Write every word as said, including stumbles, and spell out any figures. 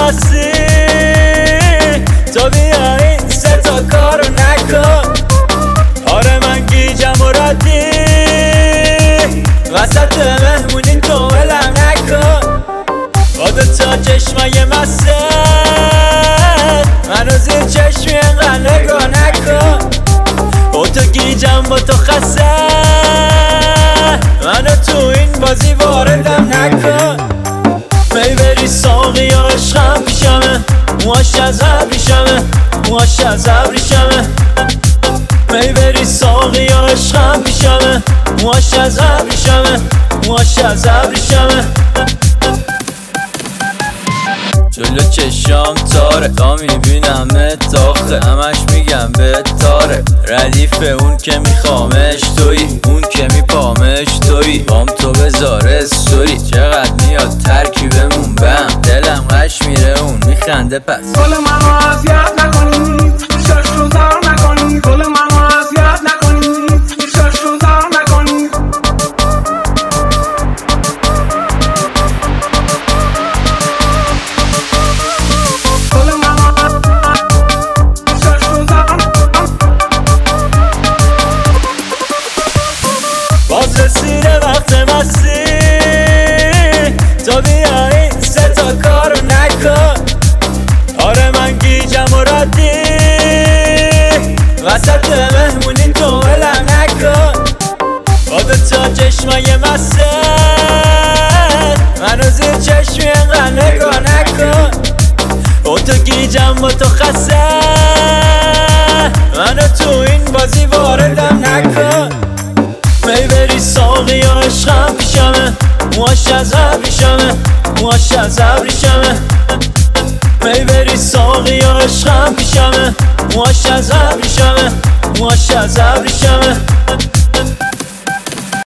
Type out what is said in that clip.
مستی تو بیا این سه تا کارو نکن. آره من گیجم و ردی وسط مهمونی تو ولم نکن. با دو تا چشمای مست منو زیر چشمی انقدر نگاه نکن. با تو گیجم با تو خسته منو تو این بازی واردم نکن. می بری ساقی یا عشقم پیشمه موهاش از ابریشمه موهاش از ابریشمه. می بری ساقی یا عشقم پیشمه موهاش از ابریشمه موهاش از ابریشمه. جلو چشام تاره تا میبینم تاخه همش میگم به تاره. ردیف اون که میخوامش توی اون که میپامش توی بام تو بذار استوری. چقدر میاد ترکیبمون بم دلم قش میره اون میخنده پس. گل منو اذیت نکنید شش رو زار نکنید. گل منو اذیت نکنید شش رو زار نکنید. باز رسیده وقت مستی تو بیا این سه تا کارو نکن. آره من گیجم و ردی وسط مهمونی تو ولم نکن. با دو تا چشمای مست منو زیر چشمی انقدر نگاه نکن. با تو گیجم با تو خسته منو تو این بازی واردم نکن. می بری ساقی یا عشقم پیشمه موهاش از ابریشمه موهاش از ابریشمه. می بری ساقی یا عشقم پیشمه موهاش از ابریشمه موهاش از ابریشمه.